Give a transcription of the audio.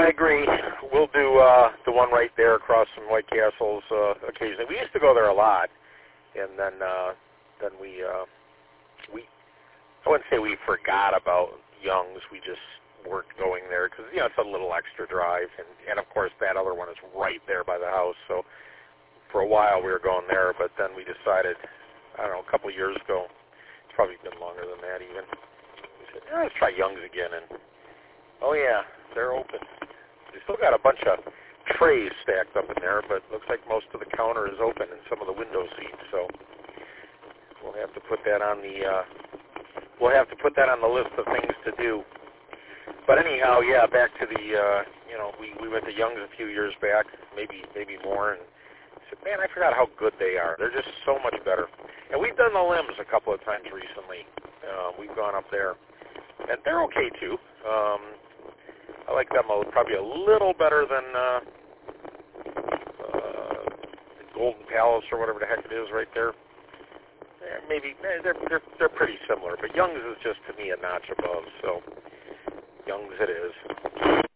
I agree. We'll do the one right there across from White Castles occasionally. We used to go there a lot, and then we I wouldn't say we forgot about Young's. We just weren't going there because it's a little extra drive, and of course that other one is right there by the house. So for a while we were going there, but then we decided, I don't know, a couple of years ago. It's probably been longer than that even. We said, let's try Young's again, and oh yeah, they're open. They still got a bunch of trays stacked up in there, but looks like most of the counter is open and some of the window seats. So we'll have to put that on the list of things to do. But anyhow, yeah, back to the we went to Young's a few years back, maybe more, and said, man, I forgot how good they are. They're just so much better. And we've done the limbs a couple of times recently. We've gone up there, and they're okay too. I like them probably a little better than the Golden Palace or whatever the heck it is right there. Maybe they're pretty similar, but Young's is just to me a notch above. So Young's it is.